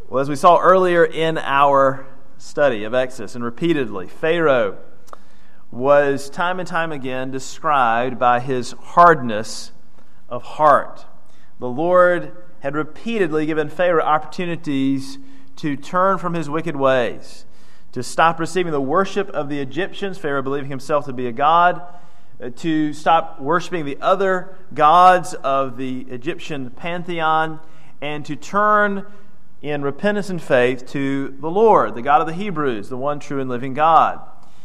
Well, as we saw earlier in our study of Exodus, and repeatedly, Pharaoh was time and time again described by his hardness of heart. The Lord had repeatedly given Pharaoh opportunities to turn from his wicked ways, to stop receiving the worship of the Egyptians, Pharaoh believing himself to be a god, to stop worshiping the other gods of the Egyptian pantheon, and to turn in repentance and faith to the Lord, the God of the Hebrews, the one true and living God.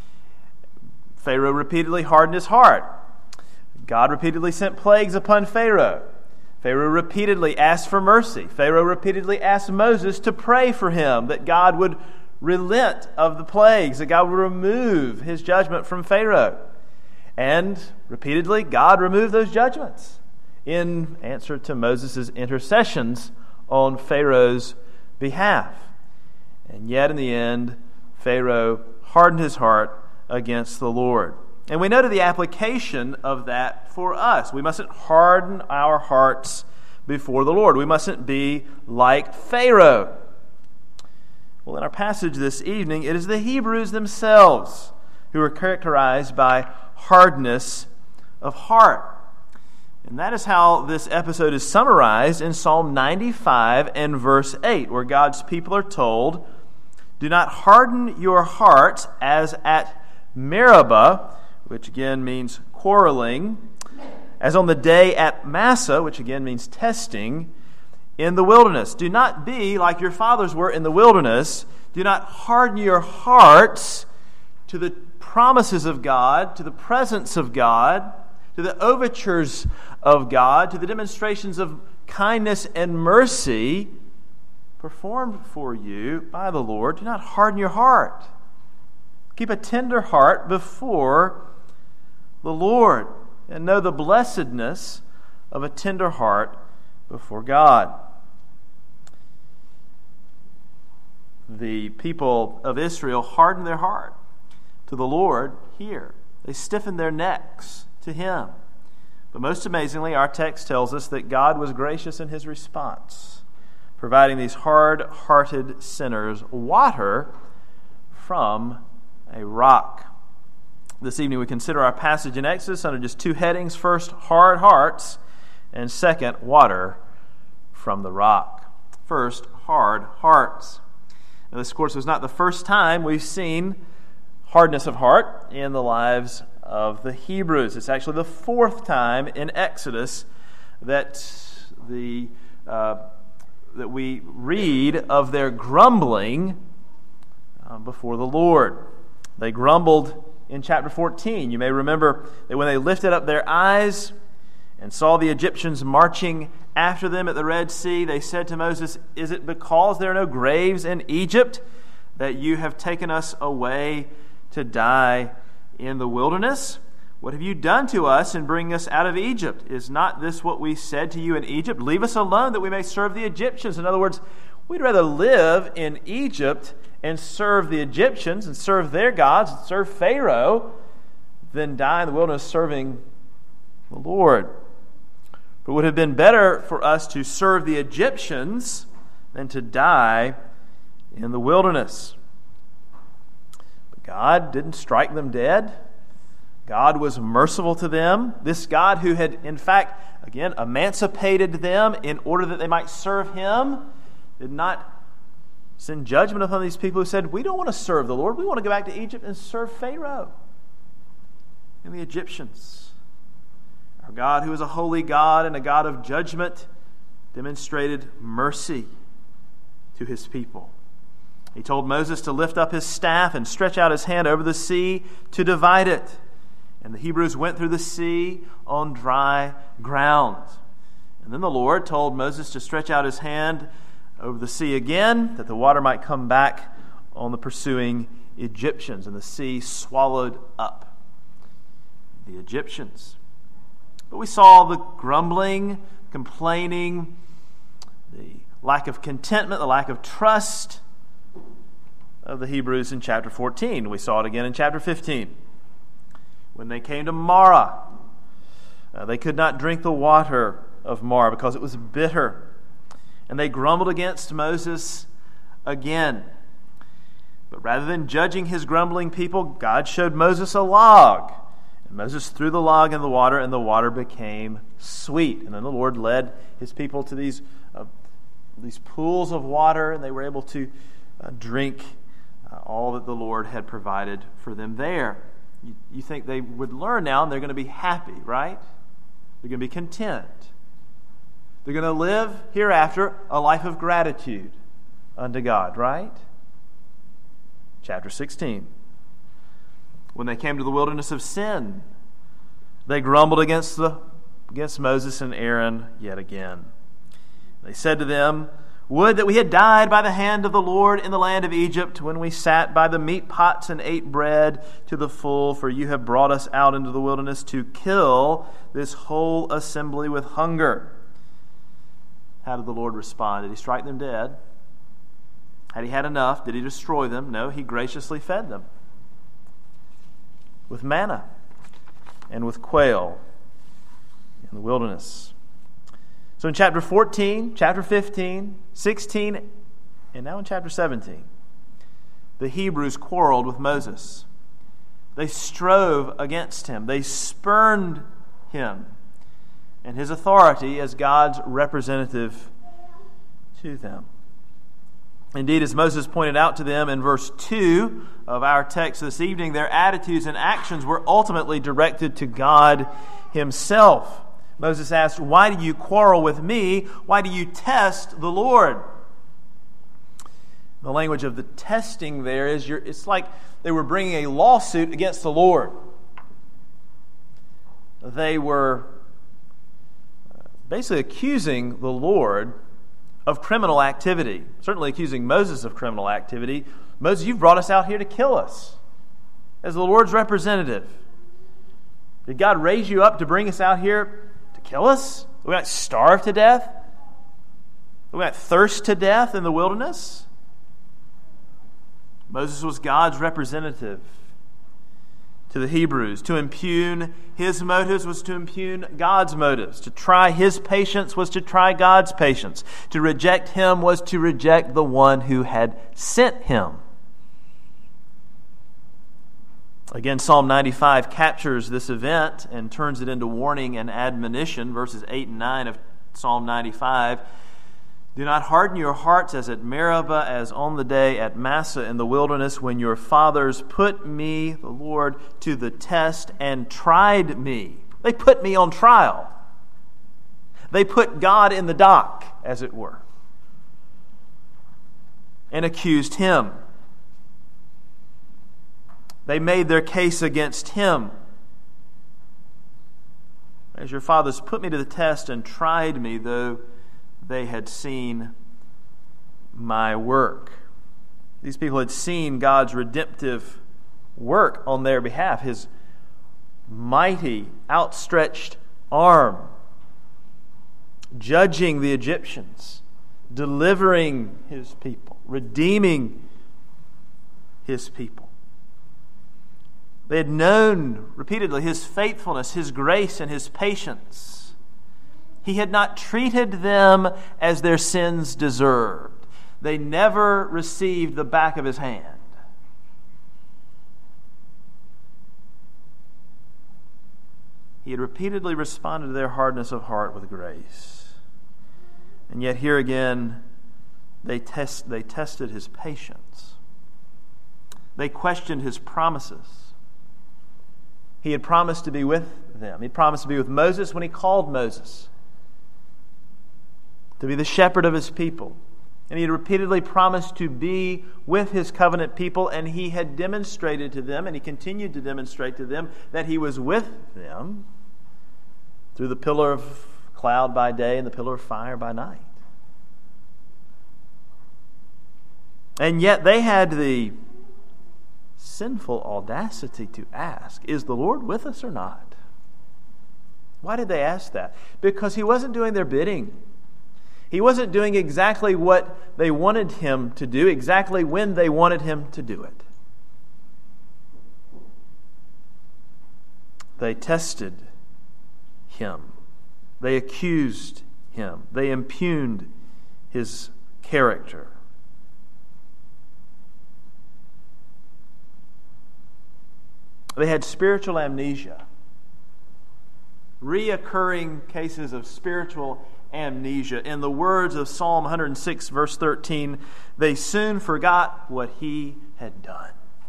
Pharaoh repeatedly hardened his heart. God repeatedly sent plagues upon Pharaoh. Pharaoh repeatedly asked for mercy. Pharaoh repeatedly asked Moses to pray for him, that God would relent of the plagues, that God would remove his judgment from Pharaoh. And repeatedly, God removed those judgments in answer to Moses' intercessions on Pharaoh's behalf. And yet in the end, Pharaoh hardened his heart against the Lord. And we noted the application of that for us. We mustn't harden our hearts before the Lord. We mustn't be like Pharaoh. Well, in our passage this evening, it is the Hebrews themselves who are characterized by hardness of heart. And that is how this episode is summarized in Psalm 95 and verse 8, where God's people are told, "Do not harden your hearts as at Meribah," which again means quarreling, "as on the day at Massah," which again means testing, "in the wilderness. Do not be like your fathers were in the wilderness. Do not harden your hearts to the promises of God, to the presence of God, to the overtures of God, to the demonstrations of kindness and mercy performed for you by the Lord. Do not harden your heart. Keep a tender heart before the Lord, and know the blessedness of a tender heart before God." The people of Israel hardened their heart to the Lord here. They stiffened their necks to Him. But most amazingly, our text tells us that God was gracious in His response, providing these hard-hearted sinners water from a rock. This evening we consider our passage in Exodus under just two headings. First, hard hearts, and second, water from the rock. First, hard hearts. Now, this, of course, was not the first time we've seen hardness of heart in the lives of the Hebrews. It's actually the fourth time in Exodus that we read of their grumbling before the Lord. They grumbled in chapter 14. You may remember that when they lifted up their eyes and saw the Egyptians marching after them at the Red Sea, they said to Moses, "Is it because there are no graves in Egypt that you have taken us away to die in the wilderness? What have you done to us in bringing us out of Egypt? Is not this what we said to you in Egypt? Leave us alone that we may serve the Egyptians." In other words, we'd rather live in Egypt and serve the Egyptians and serve their gods and serve Pharaoh than die in the wilderness serving the Lord. But it would have been better for us to serve the Egyptians than to die in the wilderness. But God didn't strike them dead. God was merciful to them. This God who had, in fact, again, emancipated them in order that they might serve Him, did not send judgment upon these people who said, "We don't want to serve the Lord. We want to go back to Egypt and serve Pharaoh and the Egyptians." Our God, who is a holy God and a God of judgment, demonstrated mercy to His people. He told Moses to lift up his staff and stretch out his hand over the sea to divide it. And the Hebrews went through the sea on dry ground. And then the Lord told Moses to stretch out his hand over the sea again, that the water might come back on the pursuing Egyptians. And the sea swallowed up the Egyptians. But we saw the grumbling, complaining, the lack of contentment, the lack of trust of the Hebrews in chapter 14. We saw it again in chapter 15. When they came to Marah, they could not drink the water of Marah because it was bitter. And they grumbled against Moses again. But rather than judging his grumbling people, God showed Moses a log. And Moses threw the log in the water, and the water became sweet. And then the Lord led his people to these pools of water, and they were able to drink all that the Lord had provided for them there. You think they would learn now, and they're going to be happy, right? They're going to be content. They're going to live hereafter a life of gratitude unto God, right? Chapter 16. When they came to the wilderness of Sin, they grumbled against Moses and Aaron yet again. They said to them, "Would that we had died by the hand of the Lord in the land of Egypt, when we sat by the meat pots and ate bread to the full, for you have brought us out into the wilderness to kill this whole assembly with hunger." How did the Lord respond? Did he strike them dead? Had he had enough? Did he destroy them? No, he graciously fed them with manna and with quail in the wilderness. So in chapter 14, chapter 15, 16, and now in chapter 17, the Hebrews quarreled with Moses. They strove against him. They spurned him and his authority as God's representative to them. Indeed, as Moses pointed out to them in verse 2 of our text this evening, their attitudes and actions were ultimately directed to God himself. Moses asked, "Why do you quarrel with me? Why do you test the Lord?" The language of the testing there is, it's like they were bringing a lawsuit against the Lord. They were basically accusing the Lord of criminal activity, certainly accusing Moses of criminal activity. "Moses, you've brought us out here to kill us as the Lord's representative. Did God raise you up to bring us out here to kill us? We might starve to death? We might thirst to death in the wilderness?" Moses was God's representative to the Hebrews. To impugn his motives was to impugn God's motives. To try his patience was to try God's patience. To reject him was to reject the one who had sent him. Again, Psalm 95 captures this event and turns it into warning and admonition. Verses 8 and 9 of Psalm 95. "Do not harden your hearts as at Meribah, as on the day at Massah in the wilderness, when your fathers put me," the Lord, "to the test and tried me." They put me on trial. They put God in the dock, as it were, and accused him. They made their case against him. "As your fathers put me to the test and tried me, though they had seen my work." These people had seen God's redemptive work on their behalf, his mighty, outstretched arm, judging the Egyptians, delivering his people, redeeming his people. They had known repeatedly his faithfulness, his grace, and his patience. He had not treated them as their sins deserved. They never received the back of his hand. He had repeatedly responded to their hardness of heart with grace. And yet here again, they tested his patience. They questioned his promises. He had promised to be with them. He promised to be with Moses when he called Moses to be the shepherd of his people. And he had repeatedly promised to be with his covenant people, and he had demonstrated to them, and he continued to demonstrate to them, that he was with them through the pillar of cloud by day and the pillar of fire by night. And yet they had the sinful audacity to ask, "Is the Lord with us or not?" Why did they ask that? Because he wasn't doing their bidding. He wasn't doing exactly what they wanted him to do, exactly when they wanted him to do it. They tested him. They accused him. They impugned his character. They had spiritual amnesia. Reoccurring cases of spiritual amnesia. In the words of Psalm 106, verse 13, they soon forgot what he had done.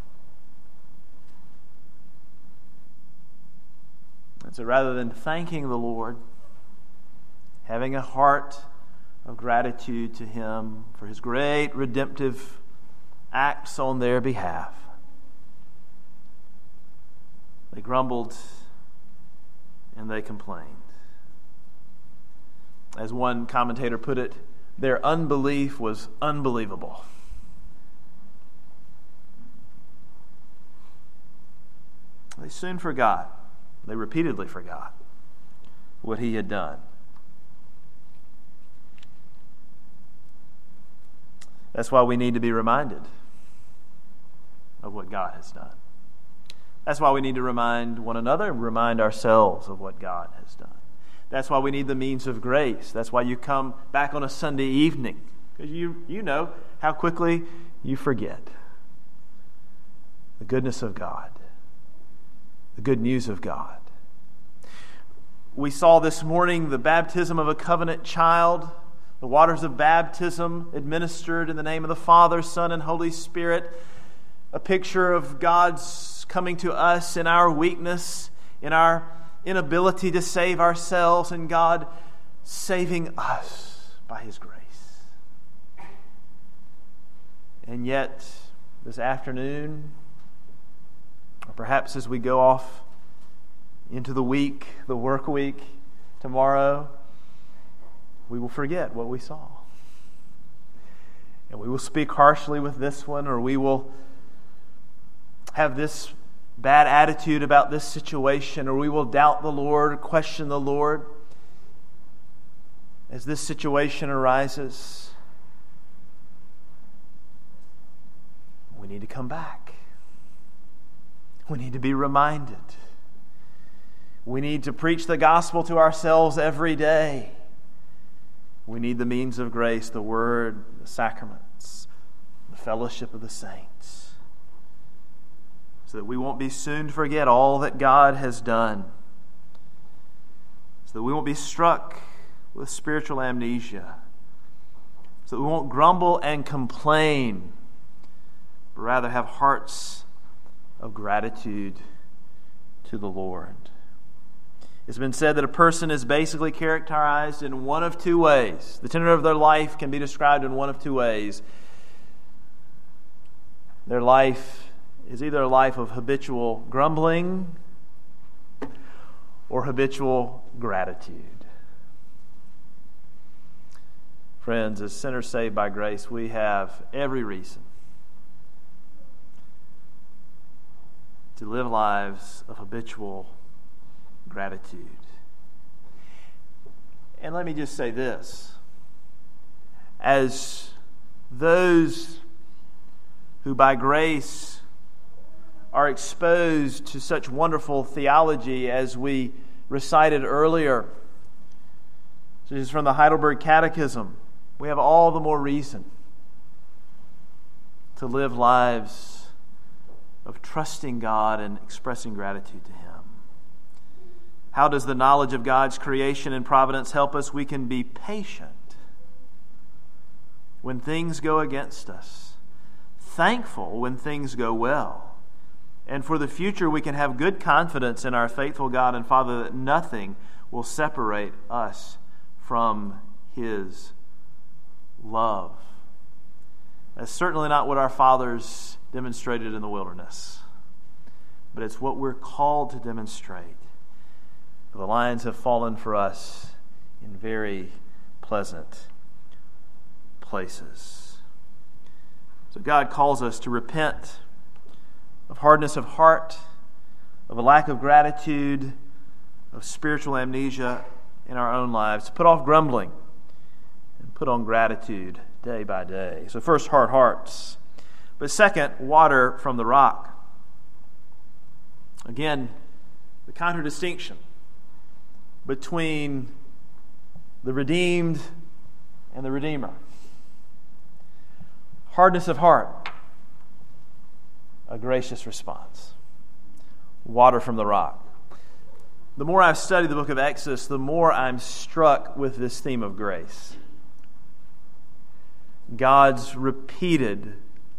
And so rather than thanking the Lord, having a heart of gratitude to him for his great redemptive acts on their behalf, they grumbled and they complained. As one commentator put it, their unbelief was unbelievable. They soon forgot. They repeatedly forgot what he had done. That's why we need to be reminded of what God has done. That's why we need to remind one another and remind ourselves of what God has done. That's why we need the means of grace. That's why you come back on a Sunday evening, because you know how quickly you forget the goodness of God, the good news of God. We saw this morning the baptism of a covenant child, the waters of baptism administered in the name of the Father, Son, and Holy Spirit, a picture of God's coming to us in our weakness, in our inability to save ourselves, and God saving us by his grace. And yet, this afternoon, or perhaps as we go off into the week, the work week, tomorrow, we will forget what we saw. And we will speak harshly with this one, or we will have this bad attitude about this situation, or we will doubt the Lord, or question the Lord as this situation arises. We need to come back. We need to be reminded. We need to preach the gospel to ourselves every day. We need the means of grace, the word, the sacraments, the fellowship of the saints, so that we won't be soon to forget all that God has done, so that we won't be struck with spiritual amnesia, so that we won't grumble and complain, but rather have hearts of gratitude to the Lord. It's been said that a person is basically characterized in one of two ways. The tenor of their life can be described in one of two ways. Their life is either a life of habitual grumbling or habitual gratitude. Friends, as sinners saved by grace, we have every reason to live lives of habitual gratitude. And let me just say this. As those who by grace are exposed to such wonderful theology as we recited earlier, this is from the Heidelberg Catechism, we have all the more reason to live lives of trusting God and expressing gratitude to Him. How does the knowledge of God's creation and providence help us? We can be patient when things go against us, thankful when things go well, and for the future we can have good confidence in our faithful God and Father that nothing will separate us from His love. That's certainly not what our fathers demonstrated in the wilderness, but it's what we're called to demonstrate. The lions have fallen for us in very pleasant places. So God calls us to repent of hardness of heart, of a lack of gratitude, of spiritual amnesia in our own lives, to put off grumbling and put on gratitude day by day. So first, hard hearts. But second, water from the rock. Again, the contradistinction between the redeemed and the Redeemer. Hardness of heart, a gracious response. water from the rock. The more I've studied the book of Exodus, the more I'm struck with this theme of grace. God's repeated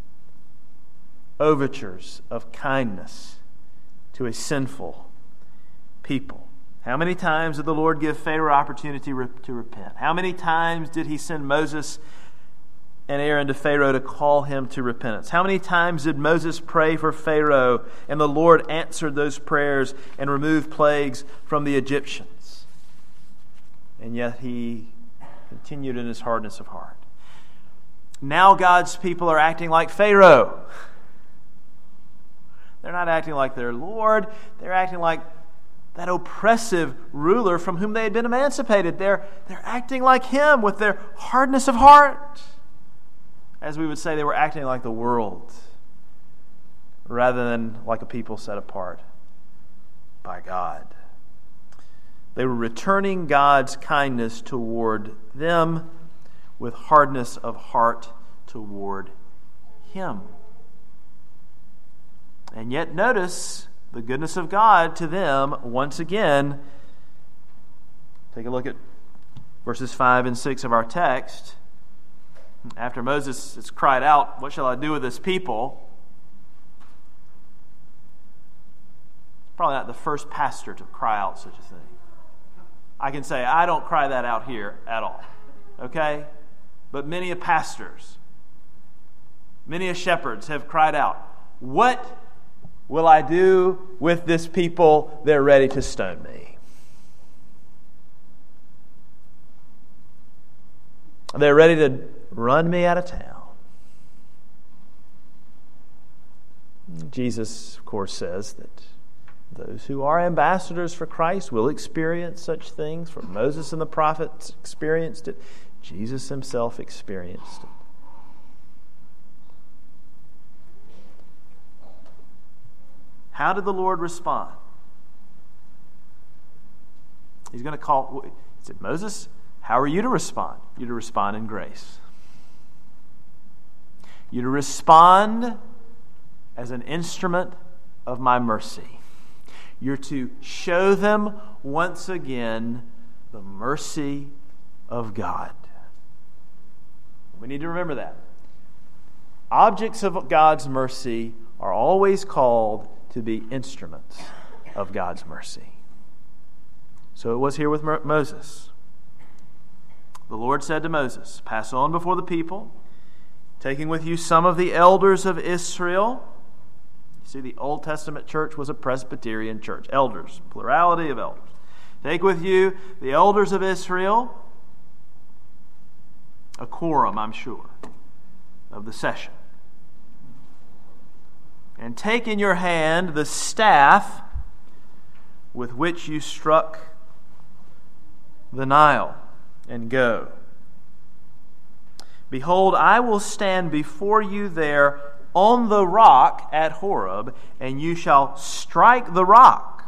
overtures of kindness to a sinful people. How many times did the Lord give Pharaoh opportunity to repent? How many times did he send Moses and Aaron to Pharaoh to call him to repentance? How many times did Moses pray for Pharaoh and the Lord answered those prayers and removed plagues from the Egyptians? And yet he continued in his hardness of heart. Now God's people are acting like Pharaoh. They're not acting like their Lord. They're acting like that oppressive ruler from whom they had been emancipated. They're acting like him with their hardness of heart. As we would say, they were acting like the world rather than like a people set apart by God. They were returning God's kindness toward them with hardness of heart toward him. And yet notice the goodness of God to them once again. Take a look at verses 5 and 6 of our text. After Moses has cried out, "What shall I do with this people?" Probably not the first pastor to cry out such a thing. I can say, I don't cry that out here at all. Okay? But many a pastors, many a shepherds have cried out, "What will I do with this people? They're ready to stone me. They're ready to run me out of town." Jesus, of course, says that those who are ambassadors for Christ will experience such things. For Moses and the prophets experienced it. Jesus himself experienced it. How did the Lord respond? He's going to call. He said, "Moses, how are you to respond?" You're to respond in grace. You're to respond as an instrument of my mercy. You're to show them once again the mercy of God. We need to remember that. Objects of God's mercy are always called to be instruments of God's mercy. So it was here with Moses. The Lord said to Moses, "Pass on before the people, taking with you some of the elders of Israel." You see, the Old Testament church was a Presbyterian church. Elders, plurality of elders. Take with you the elders of Israel, a quorum, I'm sure, of the session. And take in your hand the staff with which you struck the Nile, and go. Behold, I will stand before you there on the rock at Horeb, and you shall strike the rock,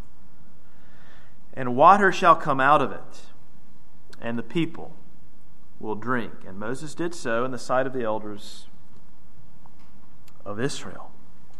and water shall come out of it, and the people will drink. And Moses did so in the sight of the elders of Israel.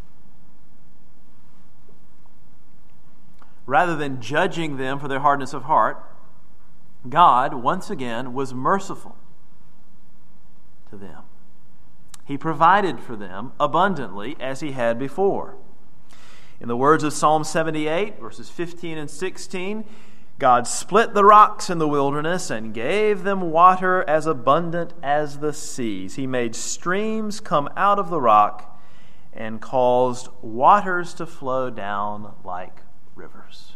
Rather than judging them for their hardness of heart, God, once again, was merciful to them. He provided for them abundantly as he had before. In the words of Psalm 78, verses 15 and 16, God split the rocks in the wilderness and gave them water as abundant as the seas. He made streams come out of the rock and caused waters to flow down like rivers.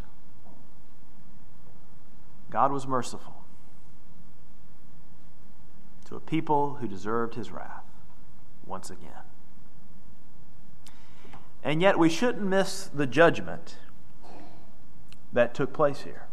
God was merciful to a people who deserved his wrath once again. And yet we shouldn't miss the judgment that took place here.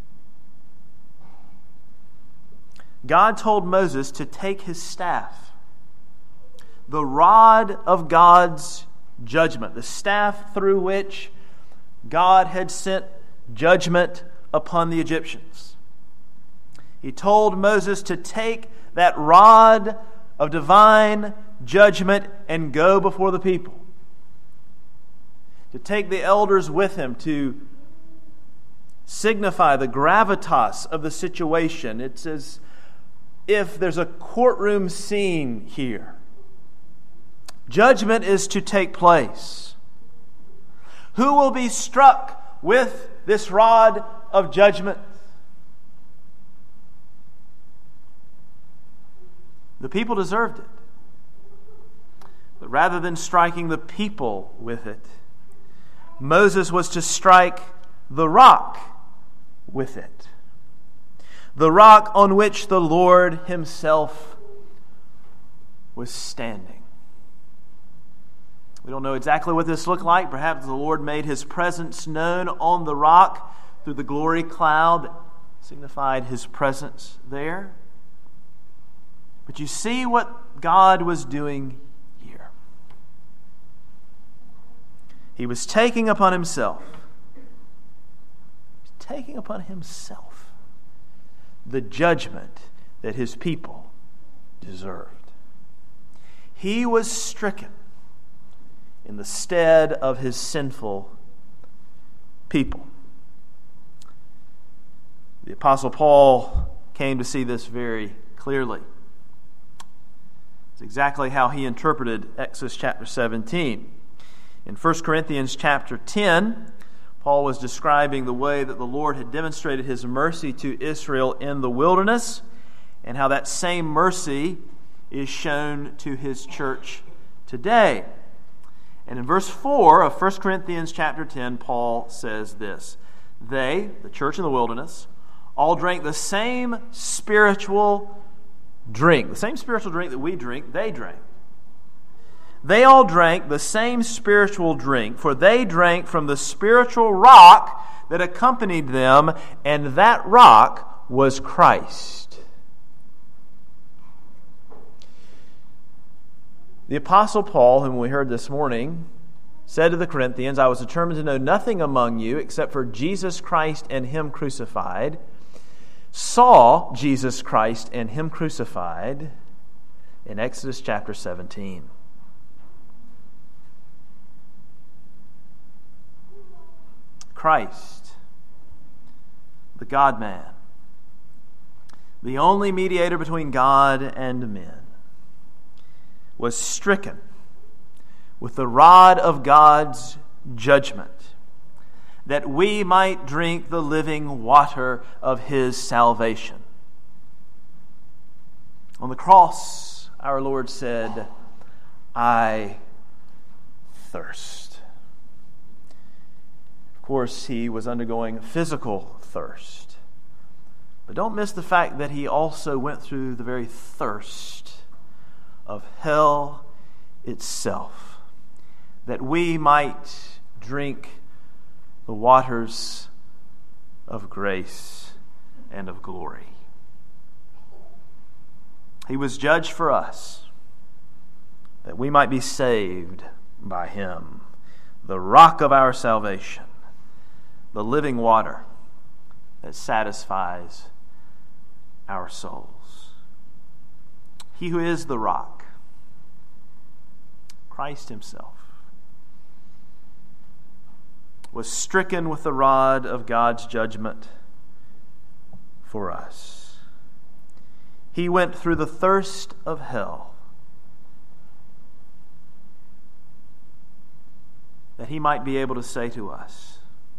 God told Moses to take his staff, the rod of God's judgment, the staff through which God had sent judgment upon the Egyptians. He told Moses to take that rod of divine judgment and go before the people. to take the elders with him to signify the gravitas of the situation. It's as if there's a courtroom scene here. Judgment is to take place. Who will be struck with this rod of judgment? The people deserved it. But rather than striking the people with it, Moses was to strike the rock with it. The rock on which the Lord himself was standing. We don't know exactly what this looked like. Perhaps the Lord made his presence known on the rock through the glory cloud that signified his presence there. But you see what God was doing here. He was taking upon himself the judgment that his people deserved. He was stricken in the stead of his sinful people. The Apostle Paul came to see this very clearly. It's exactly how he interpreted Exodus chapter 17. In 1 Corinthians chapter 10, Paul was describing the way that the Lord had demonstrated his mercy to Israel in the wilderness, and how that same mercy is shown to his church today. And in verse 4 of 1 Corinthians chapter 10, Paul says this: They, the church in the wilderness, all drank the same spiritual drink. The same spiritual drink that we drink, they drank. They all drank the same spiritual drink, for they drank from the spiritual rock that accompanied them, and that rock was Christ. The Apostle Paul, whom we heard this morning, said to the Corinthians, I was determined to know nothing among you except for Jesus Christ and Him crucified. Saw Jesus Christ and Him crucified in Exodus chapter 17. Christ, the God-man, the only mediator between God and men, was stricken with the rod of God's judgment, that we might drink the living water of His salvation. On the cross, our Lord said, I thirst. Of course, He was undergoing physical thirst. But don't miss the fact that He also went through the very thirst of hell itself, that we might drink the waters of grace and of glory. He was judged for us, that we might be saved by Him, the rock of our salvation, the living water that satisfies our souls. He who is the rock, Christ Himself, was stricken with the rod of God's judgment for us. He went through the thirst of hell that He might be able to say to us,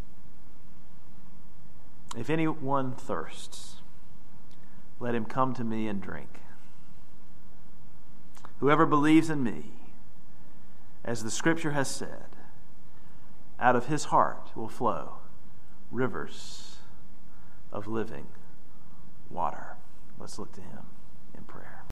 if anyone thirsts, let him come to me and drink. Whoever believes in me, as the Scripture has said, out of his heart will flow rivers of living water. Let's look to Him in prayer.